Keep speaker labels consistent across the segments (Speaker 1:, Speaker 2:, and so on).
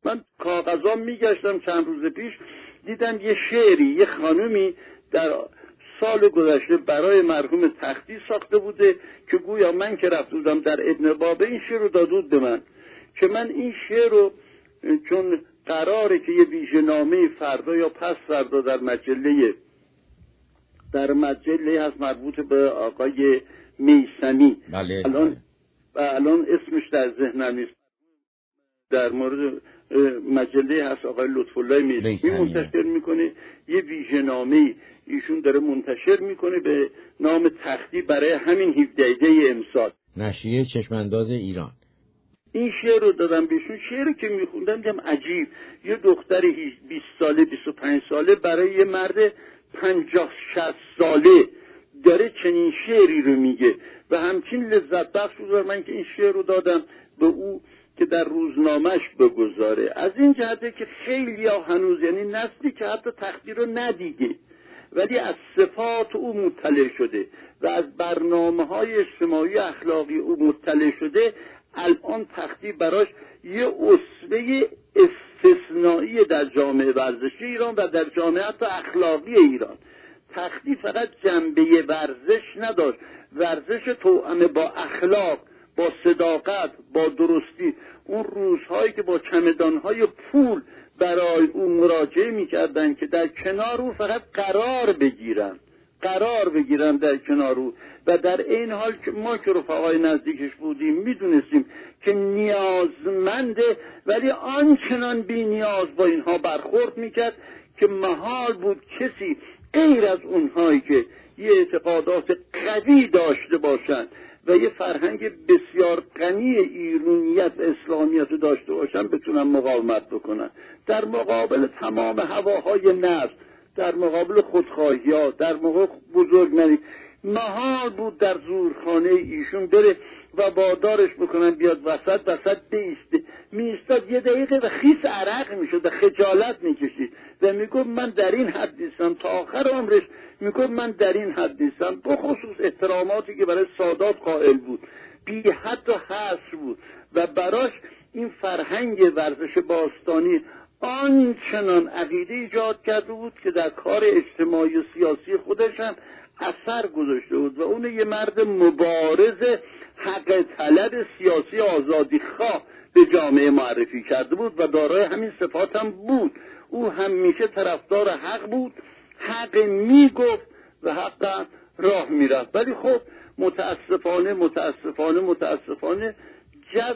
Speaker 1: من کاغذا میگشتم چند روز پیش، دیدم یه شعری یه خانومی در سال گذشته برای مرحوم تختی ساخته بوده که گویا من که رفته بودم در ابن بابه این شعر رو داده بود به من که من این شعر رو چون قراره که یه ویژه‌نامه فردا یا پس فردا در مجله هست مربوط به آقای میثمی.
Speaker 2: بله.
Speaker 1: الان اسمش در ذهنم نیست، در مورد مجله هست آقای لطف‌الله میثمی منتشر میکنه، یه ویژه‌نامه ایشون داره منتشر میکنه به نام تختی برای همین 17 امسال،
Speaker 2: نشریه چشمانداز ایران.
Speaker 1: این شعر رو دادم بهشون. شعری که میخوندم دیدم عجیب، یه دختر 20 ساله 25 ساله برای یه مرد 50-60 ساله داره چنین شعری رو میگه و همچین لذت بخش بود من که این شعر رو دادم به او که در روزنامه‌اش بگذاره. از این جهته که خیلی ها هنوز، یعنی نسلی که حتی تختی رو ندیده ولی از صفات او مطلع شده و از برنامه‌های اجتماعی اخلاقی او مطلع شده، الان تختی براش یه اسوه استثنایی در جامعه ورزشی ایران و در جامعه حتی اخلاقی ایران. تختی فقط جنبه ورزش نداشت، ورزش توأم با اخلاق، با صداقت، با درستی. اون روزهایی که با چمدانهای پول برای او مراجعه میکردن که در کنار او فقط قرار بگیرن در کنار او، و در این حال که ما که رفقای نزدیکش بودیم میدونستیم که نیازمنده ولی آنچنان بی نیاز با اینها برخورد میکرد که محال بود کسی غیر از اونهایی که یه اعتقادات قوی داشته باشند و یه فرهنگ بسیار غنی ایرانیت و اسلامیت داشته باشن بتونن مقاومت بکنن در مقابل تمام هواهای نفس، در مقابل خودخواهی‌ها، در مقابل بزرگمنی. محال بود در زورخانه ایشون بره و وادارش بکنن بیاد وسط بیسته. میستاد یه دقیقه و خیس عرق میشد و خجالت میکشید و میگفت من در این حد نیستم. تا آخر عمرش میگفت من در این حد نیستم. بخصوص احتراماتی که برای سادات قائل بود بی حد و حصر بود و براش این فرهنگ ورزش باستانی آنچنان عقیده ایجاد کرده بود که در کار اجتماعی و سیاسی خودش هم اثر گذاشته بود و اون یه مرد مبارز حق طلب سیاسی آزادی خواه به جامعه معرفی کرده بود و دارای همین صفات هم بود. او همیشه طرفدار حق بود، حق میگفت و حق راه میرفت. ولی خب متاسفانه جو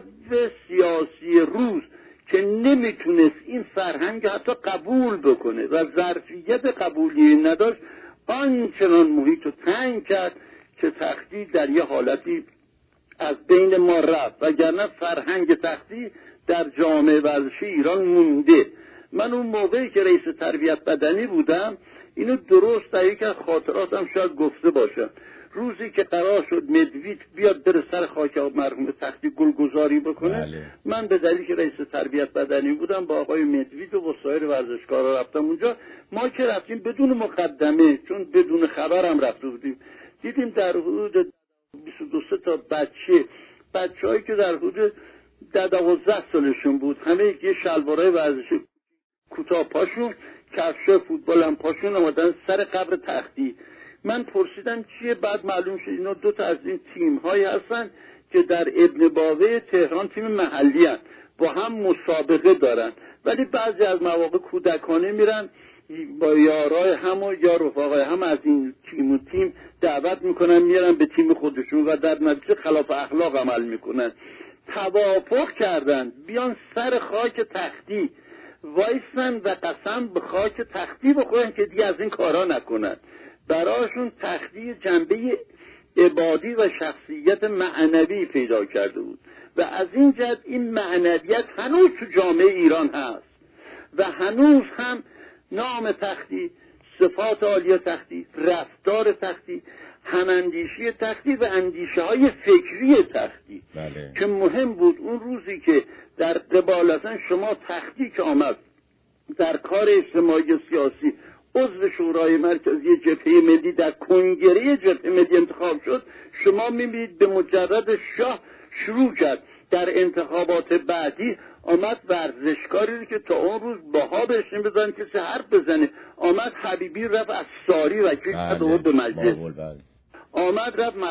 Speaker 1: سیاسی روز که نمیتونست این فرهنگ حتی قبول بکنه و ظرفیت قبولی نداشت، آنچنان محیط رو تنگ کرد که تختی در یه حالتی از بین ما رفت، وگرنه فرهنگ تختی در جامعه ورزشی ایران مونده. من اون موقعی که رئیس تربیت بدنی بودم اینو درست در یک از خاطراتم شاید گفته باشم. روزی که قرار شد مدوید بیاد بره سر خاک مرحوم تختی گلگذاری بکنه، من به دلیل که رئیس تربیت بدنی بودم با آقای مدوید و با سایر ورزشکارا رفتم اونجا. ما که رفتیم بدون مقدمه، چون بدون خبرم رفته بودیم، دیدیم در حدود 22 تا بچه‌هایی که در حدود 12 سالشون بود، همه یه شلوارای ورزشی کوتاه پاشون، کفش فوتبال هم پاشون، اومدن سر قبر تختی. من پرسیدم چیه؟ بعد معلوم شد اینا 2 تا از این تیم‌هایی هستن که در ابن بابه تهران تیم محلی هستن، با هم مسابقه دارن، ولی بعضی از مواقع کودکانه میرن با یارای هم و یا رفقای هم از این تیم دعوت میکنن میرن به تیم خودشون و در نتیجه خلاف اخلاق عمل میکنن. توافق کردن بیان سر خاک تختی وایسن و قسم به خاک تختی بخورن که دیگه از این کارا نکنن. براشون تختی جنبه عبادی و شخصیت معنوی پیدا کرده بود و از این جهت این معنویت هنوز تو جامعه ایران هست و هنوز هم نام تختی، صفات عالی تختی، رفتار تختی، هماندیشی تختی و اندیشه های فکری تختی که مهم بود. اون روزی که در قبال اصلا شما تختی که آمد در کار اجتماعی و سیاسی عضو شورای مرکزی جبهه ملی در کنگره جبهه ملی انتخاب شد، شما میبینید به مجرد شاه شروع کرد در انتخابات بعدی آمد ورزشکاری رو که تا اون روز باها بهش نمی‌دادن کسی حرف بزنه، آمد حبیبی رفت از ساری وکیل شد به مجلس، آمد رفت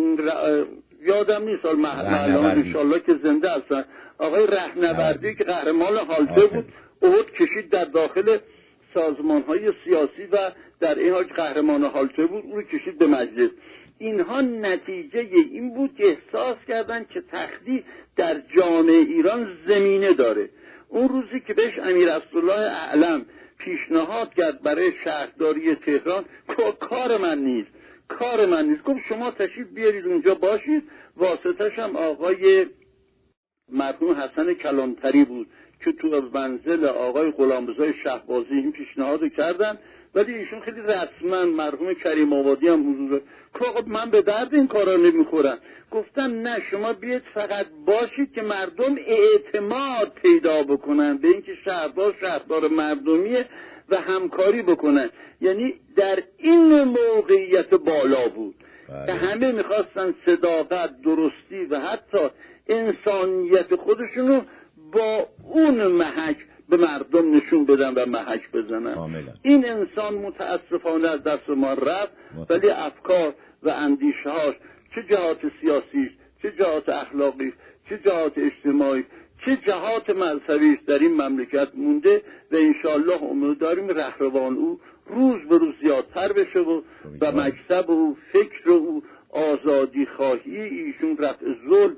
Speaker 1: یادم نیست معلوم انشالله که زنده هستن، آقای رهنوردی که قهرمان حالته بود احد کشید در داخل سازمان‌های سیاسی و در این حال قهرمان حالته بود، اون رو کشید به مجلس. اینها نتیجه این بود که احساس کردن که تختی در جامعه ایران زمینه داره. اون روزی که بهش امیر عبدالله اعلم پیشنهاد کرد برای شهرداری تهران، کار من نیست، گفت شما تشریف بیارید اونجا باشید، واسطش هم آقای مرحوم حسن کلانتری بود که تو منزل آقای غلامرضا شهبازی این پیشنهادو کردن، ولی ایشون خیلی رسما، مرحوم کریم آبادی هم حضور که من به درد این کارا نمیخورم. گفتن نه، شما بیاید فقط باشید که مردم اعتماد پیدا بکنن به اینکه شهردار مردمیه و همکاری بکنن. یعنی در این موقعیت بالا بود که همه میخواستن صداقت، درستی و حتی انسانیت خودشونو با اون محک به مردم نشون بدن و محک بزنن. این انسان متاسفانه از دست ما رفت، ولی افکار و اندیشه‌هاش، چه جهات سیاسیش، چه جهات اخلاقیش، چه جهات اجتماعی، چه جهات مذهبیش در این مملکت مونده و انشالله امید داریم رهروان او روز به روز زیادتر بشه و مکتب و فکر او آزادی خواهی ایشون، رفع ظلم،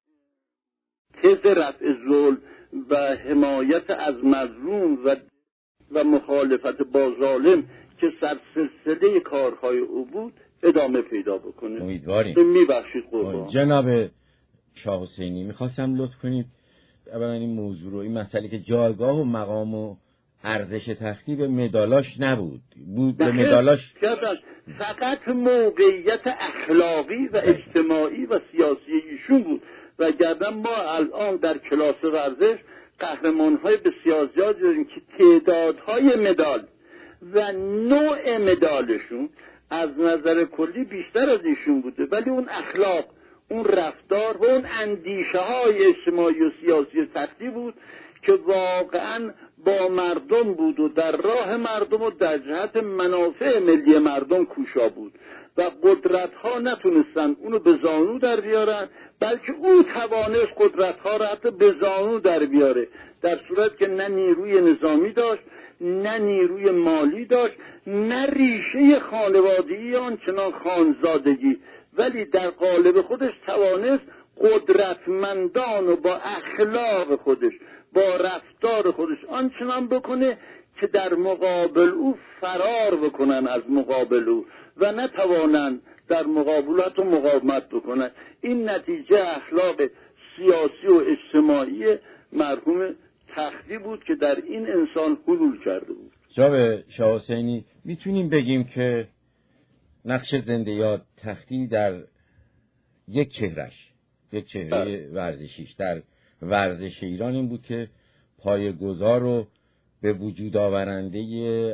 Speaker 1: تز رفع ظلم و حمایت از مظلوم و مخالفت با ظالم که سلسله کارهای او بود ادامه پیدا بکنه.
Speaker 2: امیدواریم.
Speaker 1: میبخشید قربان.
Speaker 2: جناب شاه حسینی، میخواستم لطف کنید اولا این موضوع رو، این مسئله که جایگاه و مقام و ارزش تختی به مدالاش نبود، به مدالاش
Speaker 1: فقط موقعیت اخلاقی و اجتماعی و سیاسی ایشون بود. و گردن ما الان در کلاس ورزش قهرمان‌های بسیار زیاد داریم که تعدادهای مدال و نوع مدالشون از نظر کلی بیشتر از ایشون بوده، ولی اون اخلاق، اون رفتار و اون اندیشه‌های اجتماعی و سیاسی تختی بود که واقعاً با مردم بود و در راه مردم و در جهت منافع ملی مردم کوشا بود و قدرت‌ها نتونستن اونو به زانو در بیارن، بلکه او توانست قدرت‌ها را حتی به زانو در بیاره، در صورت که نه نیروی نظامی داشت، نه نیروی مالی داشت، نه ریشه خانوادگی آنچنان خانزادگی، ولی در قالب خودش توانست قدرتمندان و با اخلاق خودش، با رفتار خودش آنچنان بکنه که در مقابل او فرار بکنن از مقابل او و نتوانند در مقابلت و مقاومت بکنن. این نتیجه اخلاق سیاسی و اجتماعی مرحوم تختی بود که در این انسان حلول کرده بود.
Speaker 2: جناب شاه حسینی، میتونیم بگیم که نقش زنده یاد تختی در یک چهره ورزشیش در ورزش ایران این بود که پایه‌گذار رو به وجود آورنده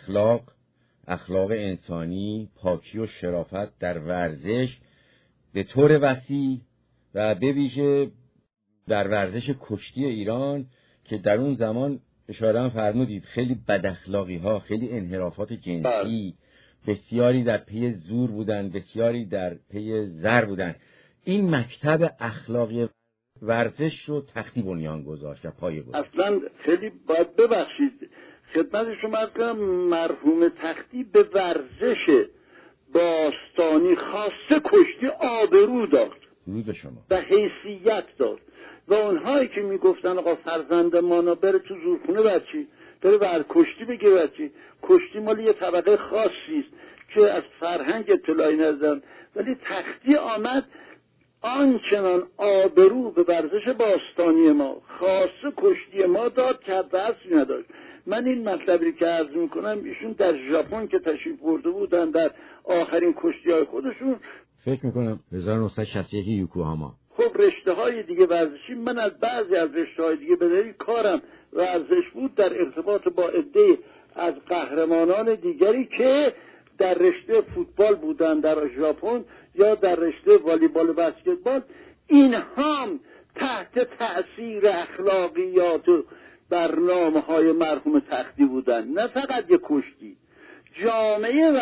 Speaker 2: اخلاق انسانی، پاکی و شرافت در ورزش به طور وسیع و به ویژه در ورزش کشتی ایران که در اون زمان اشاره هم فرمودید خیلی بداخلاقی‌ها، خیلی انحرافات جنسی، بسیاری در پی زور بودن، بسیاری در پی زر بودن. این مکتب اخلاقی ورزش رو تختی بنیان گذاشت و پایه گذاشت.
Speaker 1: اصلا خیلی باید ببخشید خدمت شما عرض کنم، مرحوم تختی به ورزش باستانی خاصه کشتی آبرو داشت و حیثیت داشت و اونهایی که میگفتن آقا فرزند مانا بره تو زورخونه بچی، بره بر کشتی بگیره بچی، کشتی مال یه طبقه خاصی است که از فرهنگ اطلاعی ندارن، ولی تختی آمد آنچنان آبرو به ورزش باستانی ما خاصه کشتی ما داد که حدی نداشت. من این مطلبی که عرض میکنم ایشون در ژاپن که تشریف برده بودن در آخرین کشتی‌های خودشون،
Speaker 2: فکر میکنم 1961 یوکوهاما،
Speaker 1: خب رشته های دیگه ورزشی، من از بعضی از رشته های دیگه بدهی کارم ورزش بود در ارتباط با عده از قهرمانان دیگری که در رشته فوتبال بودن در ژاپن یا در رشته والیبال و بسکتبال. اینها هم تحت تأثیر اخلاقیات و برنامه‌های مرحوم تختی بودن، نه فقط یک کشتی. جامعه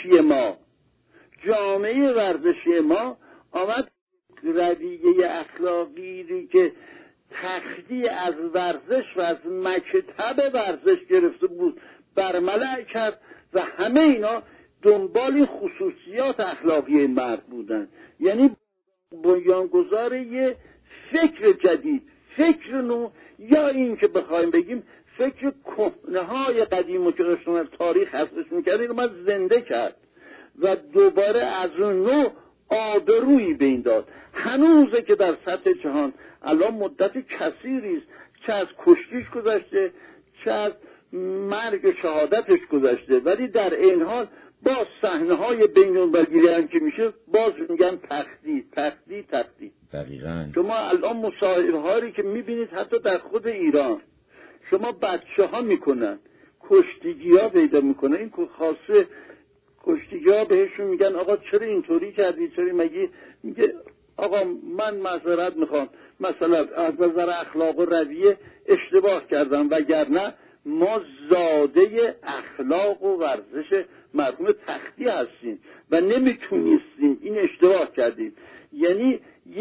Speaker 1: ورزشی ما آمد رویه اخلاقی که تختی از ورزش و از مکتب ورزش گرفته بود برملا کرد و همه اینا دنبال این خصوصیات اخلاقی مرد بودن. یعنی بنیانگذار یه فکر جدید، فکر نو، یا این که بخوایم بگیم فکر کهنه‌های قدیمو که داشتن از تاریخ حذفش می‌کرد، اینو من زنده کرد و دوباره از اون نوع آبرویی به این داد. هنوزه که در سطح جهان الان مدت کثیری است، چه از کشتیش گذشته، چه از مرگ شهادتش گذشته، ولی در این حال با صحنه‌های بین‌المللی هم که میشه باز میگن تختی.
Speaker 2: دقیقاً.
Speaker 1: شما الان مصاحبه‌هایی که میبینید حتی در خود ایران، شما بچه‌ها میکنن، کشتیگی‌ها پیدا میکنن، این خاصه کشتیگی‌ها بهشون میگن آقا چرا اینطوری کردی، چرا میگه آقا من معذرت میخوام، مثلا از نظر اخلاق و رویه اشتباه کردم، وگرنه ما زاده اخلاق و ورزش مرحوم تختی هستیم و نمیتونستیم، این اشتباه کردیم. یعنی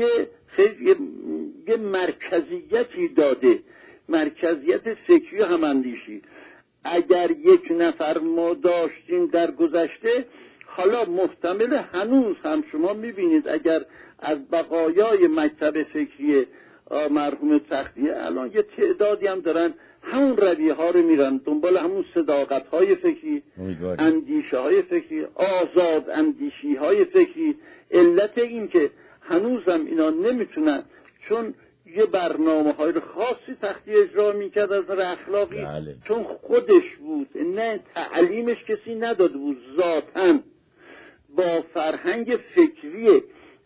Speaker 1: یه مرکزیتی داده، مرکزیت فکری و هماندیشی. اگر یک نفر ما داشتیم در گذشته، حالا محتمل هنوز هم شما میبینید اگر از بقایای مکتب فکری مرحوم تختی الان یه تعدادی هم دارن همون رویه ها رو میرن دنبال، همون صداقت های فکری، اندیشه های فکری، آزاد اندیشی های فکری. علت این که هنوزم اینا نمیتونن، چون یه برنامه های خاصی تختی اجرا میکرد از نظر اخلاقی.
Speaker 2: بله.
Speaker 1: چون خودش بود، نه تعلیمش کسی نداده بود، ذاتاً با فرهنگ فکری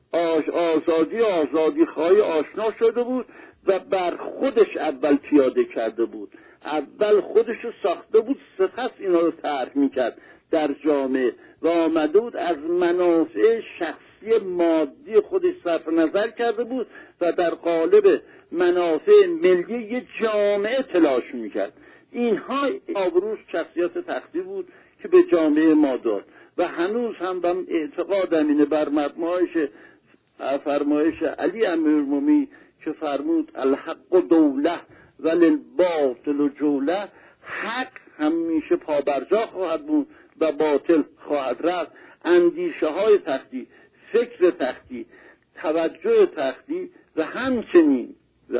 Speaker 1: آزادی خواهی آشنا شده بود و بر خودش اول پیاده کرده بود، اول خودش رو ساخته بود، سپس اینا رو طرح میکرد در جامعه و آمده بود از منافع شخصی مادی خودش صرف نظر کرده بود و در قالب منافع ملی یه جامعه تلاش میکرد. اینها آبروش شخصیت تختی بود که به جامعه ما داد و هنوز هم من اعتقادم اینه بر مبنای فرمایش علی امیرالمومنین که فرمود الحق دوله وللباطل جوله، حق همیشه پابرجا خواهد بود و باطل خواهد رفت. اندیشه های تختی، فکر تختی، توجه تختی و همچنین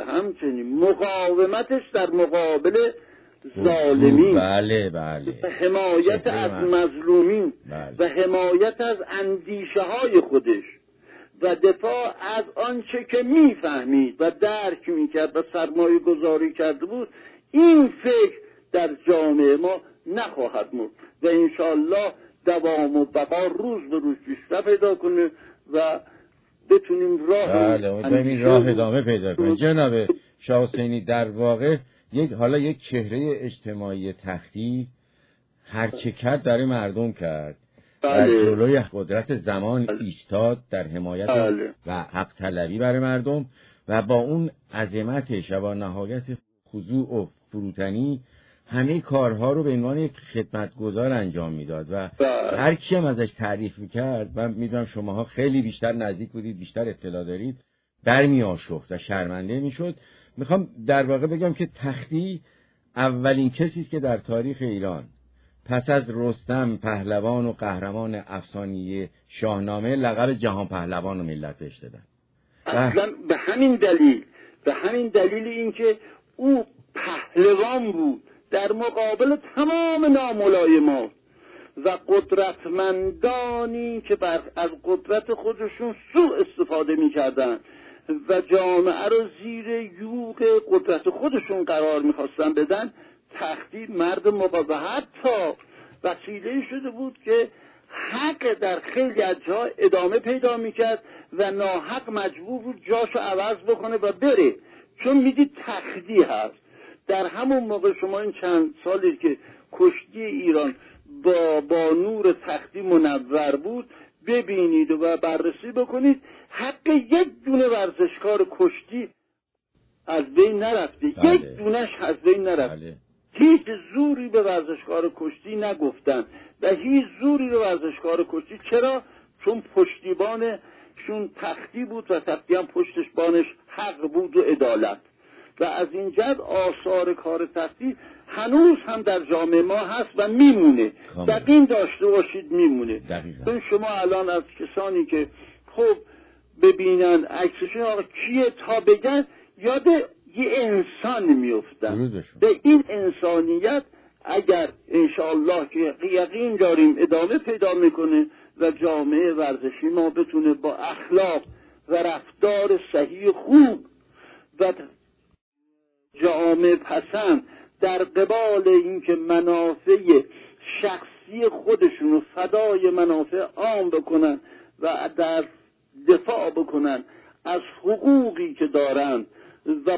Speaker 1: مقاومتش در مقابل ظالمین،
Speaker 2: بله
Speaker 1: حمایت از مظلومین و حمایت از اندیشه های خودش و دفاع از آنچه که میفهمید و درک میکرد و سرمایه گذاری کرده بود. این فکر در جامعه ما نخواهد مرد و انشاءالله دوام و بقا روز به روز بیشتر پیدا کنه و بتونیم
Speaker 2: راه ادامه پیدا کنیم. جناب شاه حسینی، در واقع یک چهره اجتماعی تختی هرچه کرد برای مردم کرد، در جلوی قدرت زمان ایستاد در حمایت و حق طلبی برای مردم و با اون عظمتش و با نهایت خضوع و فروتنی همه کارها رو به عنوان یک خدمتگزار انجام میداد و هر کی هم ازش تعریف میکرد، من میدونم شماها خیلی بیشتر نزدیک بودید، بیشتر اطلاع دارید، برمی آشفت و شرمنده میشد. میخوام در واقع بگم که تختی اولین کسی است که در تاریخ ایران پس از رستم پهلوان و قهرمان افسانه‌ای شاهنامه لقب جهان پهلوان و ملت بهش دادن.
Speaker 1: اصلا به همین دلیل اینکه او پهلوان بود در مقابل تمام ناملایمات و قدرتمندانی که از قدرت خودشون سوء استفاده می‌کردند و جامعه رو زیر یوغ قدرت خودشون قرار می‌خواستن بدن. تختی مرد مقاومت، حتی وسیله شده بود که حق در خیلی از جا ادامه پیدا میکرد و ناحق مجبور بود جاشو عوض بکنه و بره، چون میدید تختی هست. در همون موقع شما این چند سالی که کشتی ایران با نور تختی منور بود، ببینید و بررسی بکنید، حق یک دونه ورزشکار کشتی از بین نرفته. یک دونش از بین نرفته. هیچ زوری به ورزشکار کشتی نگفتن و هیچ زوری به ورزشکار کشتی. چرا؟ چون پشتیبانشون تختی بود و تختی هم پشتش بانش حق بود و عدالت. و از این جهت آثار کار تختی هنوز هم در جامعه ما هست و میمونه. یقین داشته باشید میمونه. چون شما الان از کسانی که خب ببینن عکسشون آقا کیه تا بگن یاد یه انسان میفتن. به این انسانیت اگر انشاءالله که یقین داریم ادامه پیدا میکنه و جامعه ورزشی ما بتونه با اخلاق و رفتار صحیح خوب و جامعه پسند در قبال اینکه منافع شخصی خودشون رو فدای منافع عام بکنن و در دفاع بکنن از حقوقی که دارن و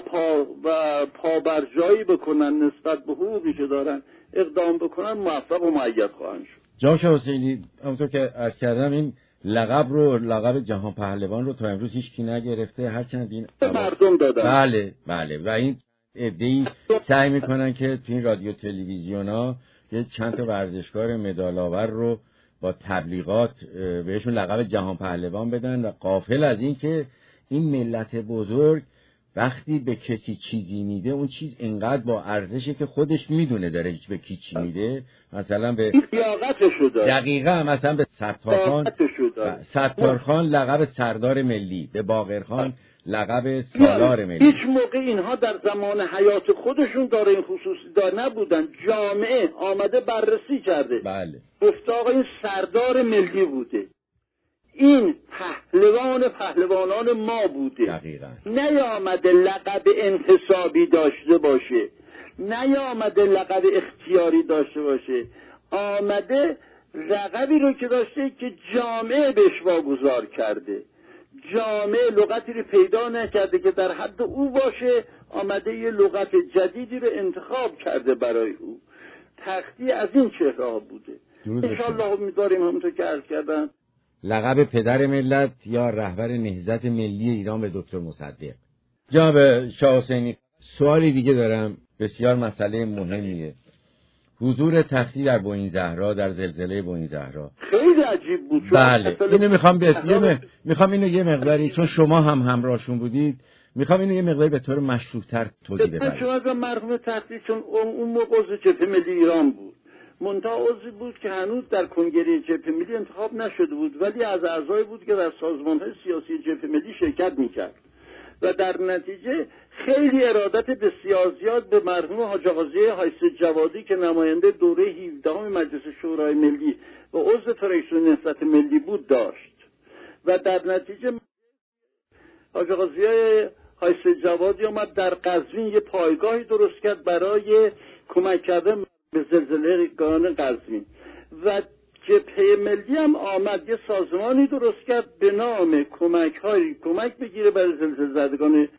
Speaker 1: پابرجایی بکنن نسبت به حقوقی که دارن اقدام بکنن، موفق و مؤید خواهند شد.
Speaker 2: جناب حسینی، همونطور که عرض کردم این لقب جهان پهلوان رو تا امروز هیچ کی نگرفته، هرچند این
Speaker 1: مردم دادن.
Speaker 2: بله و این عده‌ای سعی میکنن که تو این رادیو تلویزیونا یه چند تا ورزشکار مدال آور رو با تبلیغات بهشون لقب جهان پهلوان بدن و غافل از این که این ملت بزرگ وقتی به کسی چیزی میده اون چیز انقدر با ارزشه که خودش میدونه داره به کی چی میده. مثلا به
Speaker 1: لیاقتشو داره.
Speaker 2: دقیقاً مثلا به ستارخان لقب سردار ملی، به باقرخان لقب سالار ملی.
Speaker 1: هیچ موقع اینها در زمان حیات خودشون داره این خصوصی دار نبودن. جامعه آمده بررسی کرده.
Speaker 2: بله.
Speaker 1: گفت آقا این سردار ملی بوده، این پهلوانان ما بوده.
Speaker 2: دقیقاً.
Speaker 1: نیامده لقب انتصابی داشته باشه، نیامده لقب اختیاری داشته باشه، آمده لقبی رو که داشته که جامعه بهش واگذار کرده. جامعه لغتی رو پیدا نکرده که در حد او باشه، آمده یه لغت جدیدی رو انتخاب کرده برای او. تختی از این چهره ها بوده. انشاءالله امیدواریم همونطور که عرض کردم
Speaker 2: لقب پدر ملت یا رهبر نهضت ملی ایران به دکتر مصدق. جناب شاه حسینی، سوالی دیگه دارم، بسیار مسئله مهمیه. حضور تختی در بوئین زهرا، در زلزله بوئین زهرا
Speaker 1: خیلی عجیب بود.
Speaker 2: بله، اینو میخوام اینو یه مقداری، چون شما هم همراهشون بودید، میخوام اینو یه مقداری به طور مشروح‌تر توضیح بدید.
Speaker 1: چون از مرحوم تختی، چون اون موقع عضو جبهه ملی ایران بود، منتها عضوی بود که هنوز در کنگره جبهه ملی انتخاب نشده بود، ولی از اعضای بود که در سازمان‌های سیاسی جبهه ملی شرکت میکرد و در نتیجه خیلی ارادت بسیار زیاد به مرحوم حاج آقای حایص جوادی که نماینده دوره 17 مجلس شورای ملی و عضو فریسون نهضت ملی بود داشت و در نتیجه حاج آقای حایص جوادی اومد در قزوین یه پایگاهی درست کرد برای کمک کردن به زلزله‌گان قزوین و جبهه ملی هم آمد یه سازمانی درست کرد به نام کمک بگیره برای زلزله زدگان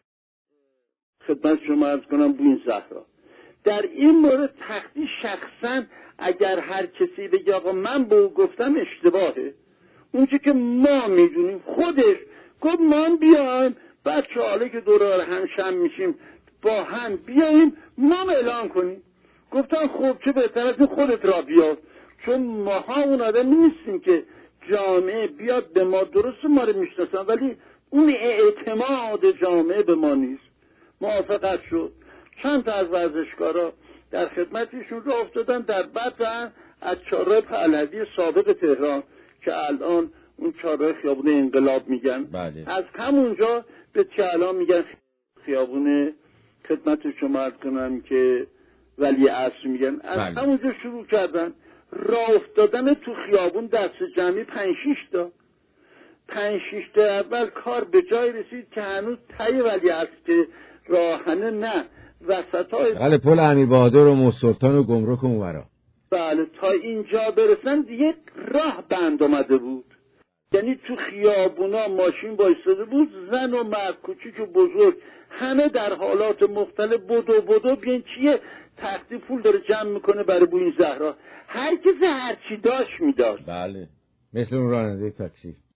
Speaker 1: خدمت شما عرض کنم بوئین زهرا. در این مورد تختی شخصا اگر هر کسی بگه آقا من به او گفتم اشتباهه، اونچه که ما میدونیم خودش گفت ما بیایم بچه حاله که دور هم شم میشیم با هم بیاییم ما اعلان کنیم. گفتن خب چه بهتر از خودت را بیاد، چون ماها اون آدم نیستیم که جامعه بیاد به ما، درست ما رو میشناسن ولی اون اعتماد جامعه به ما نیست. موافقت شد. چند تا از ورزشکارا در خدمتشون رو افتادن در بدر از چهارراه پهلوی سابق تهران که الان اون چهارراه خیابون انقلاب میگن.
Speaker 2: بله. از
Speaker 1: همونجا به الان میگن خیابون خدمت شما عرض کنم که ولی عصر میگن. از همونجا شروع کردن راه افتادن تو خیابون دست جمعی 5-6 تا اول کار به جای رسید که هنوز تای ولی عصر که راهنه نه وسطای
Speaker 2: بله پل امیر بهادر و موسلطان و گمرک و مورا،
Speaker 1: بله تا اینجا برسن دیگه راه بند اومده بود. یعنی تو خیابونا ماشین بایستاده بود، زن و مرد کوچیک و بزرگ همه در حالات مختلف بدو بیان چیه تختی پول داره جمع میکنه برای بوئین زهرا. هر کسی هر چی داشت میداشت.
Speaker 2: بله. مثل اون راننده تاکسی.